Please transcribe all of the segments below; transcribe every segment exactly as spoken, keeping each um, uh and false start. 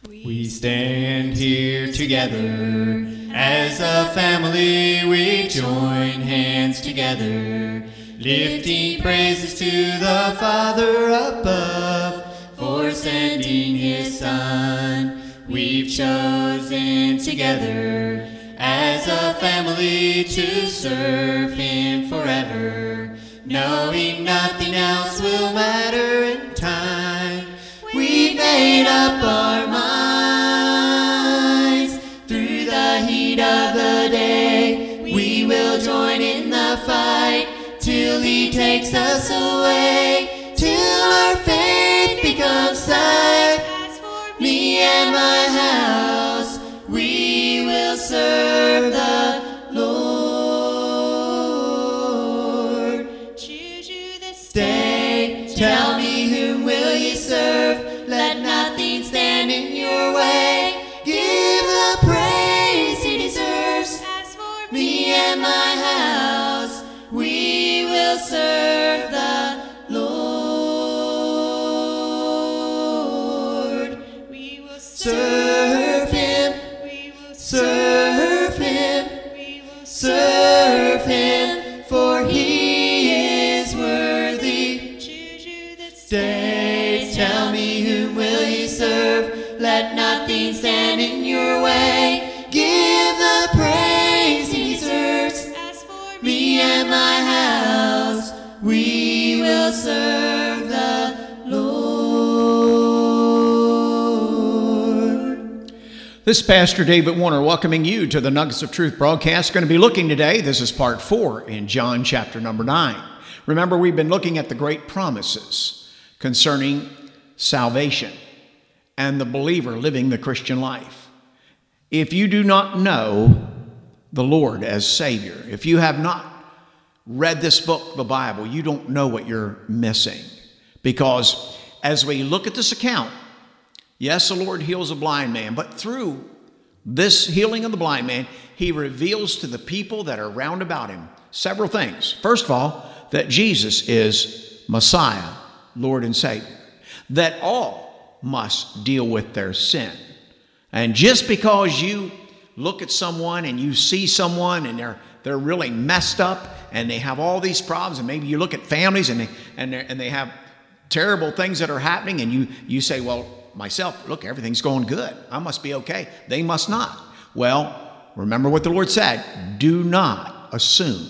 We stand here together as a family. We join hands together, lifting praises to the Father above for sending His Son. We've chosen together as a family to serve Him forever, knowing nothing else will matter in time. We've made up our minds. Through the heat of the day, we will join in the fight till He takes us away, till our faith becomes sight. Me and my house, we will serve the Lord. Choose you this day. Tell me, whom will you serve? Let nothing stand in your way. Give the praise He deserves. As for me and my house, we will serve the Lord. We will serve Him. We will serve Him. We will serve Him, for He is worthy. Choose you this day. Tell me, whom will you serve? Let nothing stand in your way. Give the praise He deserves. As for me and my house, we will serve the Lord. This is Pastor David Warner welcoming you to the Nuggets of Truth broadcast. Going to be looking today, this is part four in John chapter number nine. Remember, we've been looking at the great promises concerning salvation and the believer living the Christian life. If you do not know the Lord as Savior, if you have not read this book, the Bible, you don't know what you're missing. Because as we look at this account, yes, the Lord heals a blind man, but through this healing of the blind man, He reveals to the people that are round about Him several things. First of all, that Jesus is Messiah, Lord and Savior. That all must deal with their sin. And just because you look at someone and you see someone and they're they're really messed up and they have all these problems, and maybe you look at families and they and they and they have terrible things that are happening, and you you say, well, myself, look, everything's going good. I must be okay. They must not. Well, remember what the Lord said. Do not assume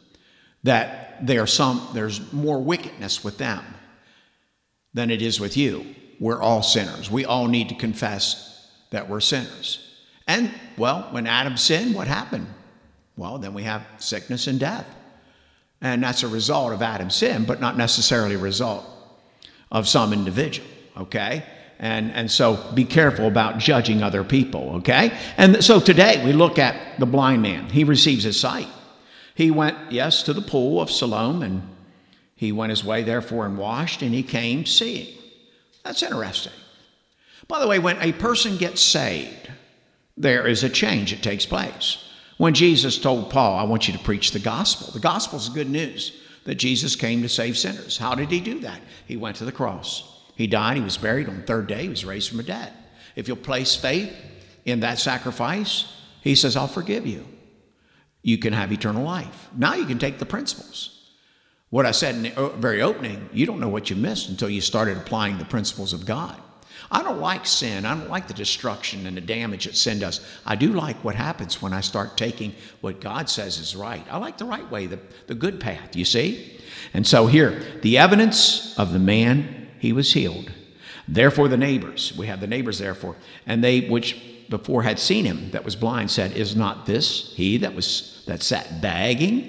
that there are some there's more wickedness with them than it is with you. We're all sinners. We all need to confess that we're sinners. And, well, when Adam sinned, what happened? Well, then we have sickness and death. And that's a result of Adam's sin, but not necessarily a result of some individual, okay? And, and so be careful about judging other people, okay? And so today we look at the blind man. He receives his sight. He went, yes, to the pool of Siloam, and he went his way, therefore, and washed, and he came seeing. That's interesting. By the way, when a person gets saved, there is a change that takes place. When Jesus told Paul, I want you to preach the gospel, the gospel is good news that Jesus came to save sinners. How did He do that? He went to the cross. He died, He was buried. On the third day, He was raised from the dead. If you'll place faith in that sacrifice, He says, I'll forgive you. You can have eternal life. Now you can take the principles. What I said in the very opening, you don't know what you missed until you started applying the principles of God. I don't like sin. I don't like the destruction and the damage that sin does. I do like what happens when I start taking what God says is right. I like the right way, the, the good path, you see? And so here, the evidence of the man, he was healed. Therefore the neighbors, we have the neighbors therefore, and they which before had seen him that was blind said, is not this he that was that sat begging?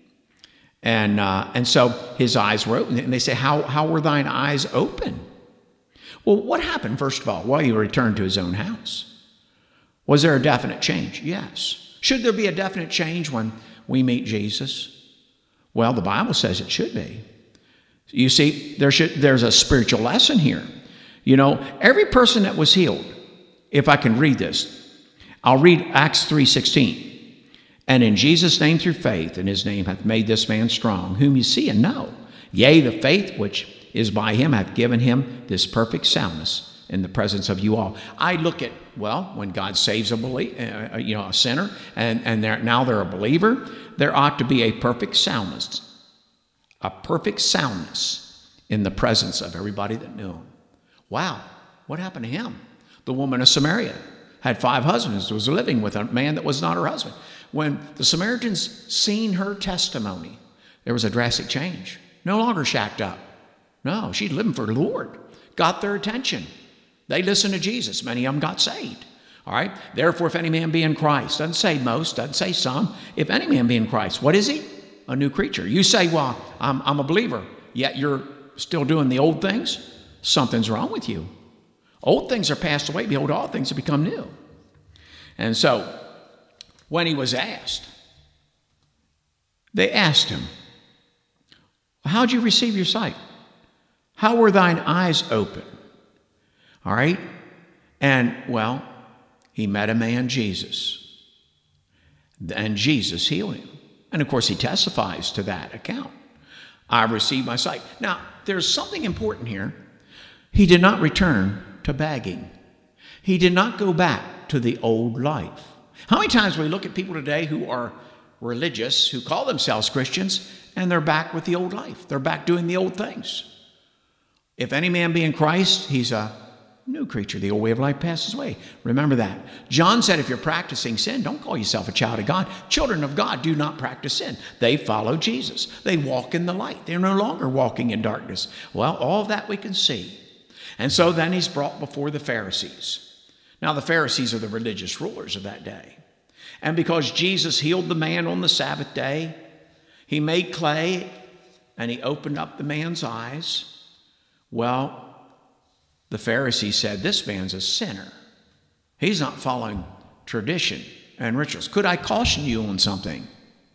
And uh, and so his eyes were open. And they say, how, how were thine eyes open? Well, what happened, first of all? Well, he returned to his own house. Was there a definite change? Yes. Should there be a definite change when we meet Jesus? Well, the Bible says it should be. You see, there should there's a spiritual lesson here. You know, every person that was healed, if I can read this, I'll read Acts three sixteen. And in Jesus' name through faith, and His name hath made this man strong, whom you see and know. Yea, the faith which is by Him hath given him this perfect soundness in the presence of you all. I look at, well, when God saves a believer, uh, you know, a sinner, and, and they're, now they're a believer, there ought to be a perfect soundness, a perfect soundness in the presence of everybody that knew him. Wow, what happened to him? The woman of Samaria had five husbands, was living with a man that was not her husband. When the Samaritans seen her testimony, there was a drastic change. No longer shacked up. No, she's living for the Lord. Got their attention. They listened to Jesus. Many of them got saved. All right? Therefore, if any man be in Christ, doesn't say most, doesn't say some. If any man be in Christ, what is he? A new creature. You say, well, I'm, I'm a believer, yet you're still doing the old things. Something's wrong with you. Old things are passed away. Behold, all things have become new. And so, when he was asked, they asked him, how'd you receive your sight? How were thine eyes open? All right? And, well, he met a man, Jesus. And Jesus healed him. And, of course, he testifies to that account. I received my sight. Now, there's something important here. He did not return to begging. He did not go back to the old life. How many times we look at people today who are religious, who call themselves Christians, and they're back with the old life. They're back doing the old things. If any man be in Christ, he's a new creature. The old way of life passes away. Remember that. John said, if you're practicing sin, don't call yourself a child of God. Children of God do not practice sin. They follow Jesus. They walk in the light. They're no longer walking in darkness. Well, all of that we can see. And so then he's brought before the Pharisees. Now, the Pharisees are the religious rulers of that day. And because Jesus healed the man on the Sabbath day, he made clay and he opened up the man's eyes. Well, the Pharisees said, this man's a sinner. He's not following tradition and rituals. Could I caution you on something?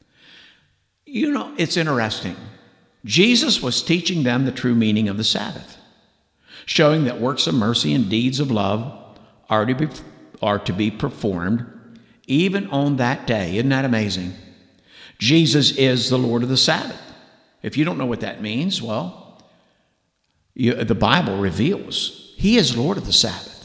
You know, it's interesting. Jesus was teaching them the true meaning of the Sabbath, showing that works of mercy and deeds of love are to be, are to be performed even on that day. Isn't that amazing? Jesus is the Lord of the Sabbath. If you don't know what that means, well, you, the Bible reveals he is Lord of the Sabbath.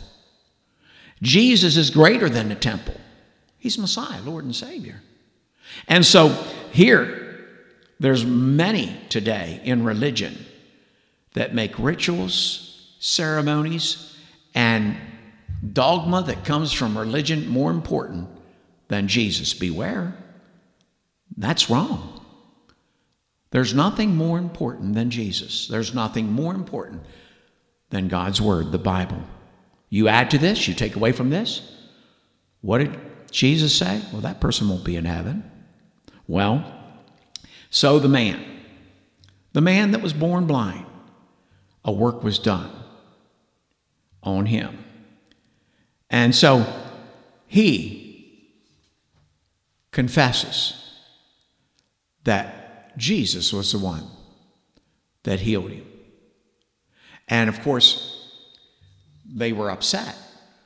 Jesus is greater than the temple. He's Messiah, Lord and Savior. And so here, there's many today in religion that make rituals, ceremonies, and dogma that comes from religion more important than Jesus. Beware. That's wrong. There's nothing more important than Jesus. There's nothing more important than God's Word, the Bible. You add to this, you take away from this. What did Jesus say? Well, that person won't be in heaven. Well, so the man, the man that was born blind, a work was done on him. And so he confesses that Jesus was the one that healed him. And of course, they were upset.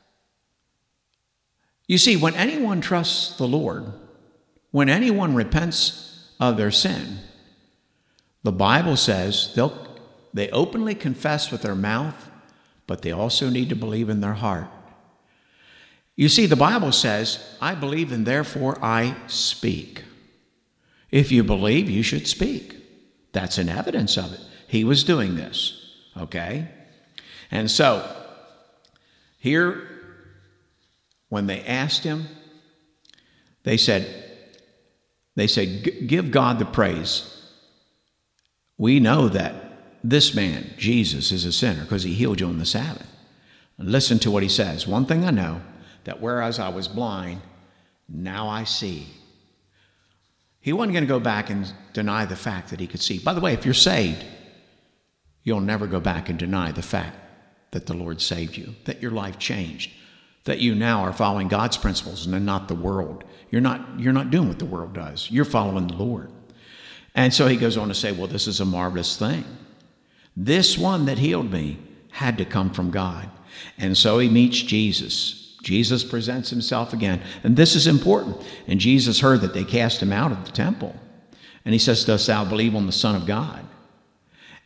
You see, when anyone trusts the Lord, when anyone repents of their sin, the Bible says they'll, they openly confess with their mouth, but they also need to believe in their heart. You see, the Bible says, I believe and therefore I speak. If you believe, you should speak. That's an evidence of it. He was doing this, okay? And so, here, when they asked him, they said, they said, give God the praise. We know that this man, Jesus, is a sinner because he healed you on the Sabbath. And listen to what he says. One thing I know, that whereas I was blind, now I see. He wasn't going to go back and deny the fact that he could see. By the way, if you're saved, you'll never go back and deny the fact that the Lord saved you, that your life changed, that you now are following God's principles and not the world. You're not, you're not doing what the world does. You're following the Lord. And so he goes on to say, well, this is a marvelous thing. This one that healed me had to come from God. And so he meets Jesus. Jesus presents himself again. And this is important. And Jesus heard that they cast him out of the temple. And he says, dost thou believe on the Son of God?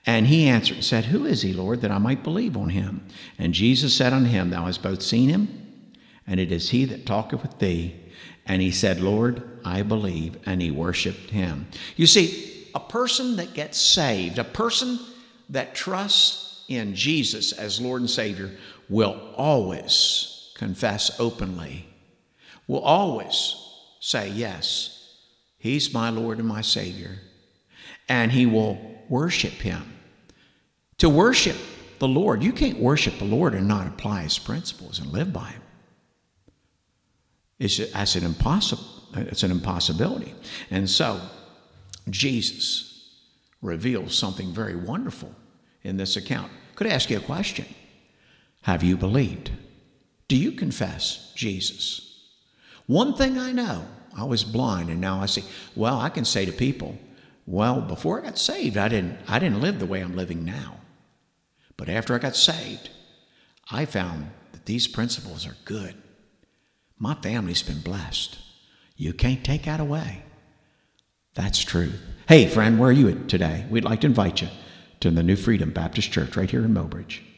And he answered and said, Who is he, Lord, that I might believe on him? And Jesus said unto him, Thou hast both seen him, and it is he that talketh with thee. And he said, Lord, I believe. And he worshiped him. You see, a person that gets saved, a person that trusts in Jesus as Lord and Savior, will always confess openly, will always say, yes, he's my Lord and my Savior. And he will worship him. To worship the Lord, you can't worship the Lord and not apply his principles and live by him. It's, that's an impossible, it's an impossibility. And so Jesus reveals something very wonderful in this account. Could I ask you a question? Have you believed? Do you confess Jesus? One thing I know, I was blind and now I see. Well, I can say to people, well, before I got saved, I didn't, I didn't live the way I'm living now. But after I got saved, I found that these principles are good. My family's been blessed. You can't take that away. That's truth. Hey, friend, where are you today? We'd like to invite you to the New Freedom Baptist Church right here in Mobridge.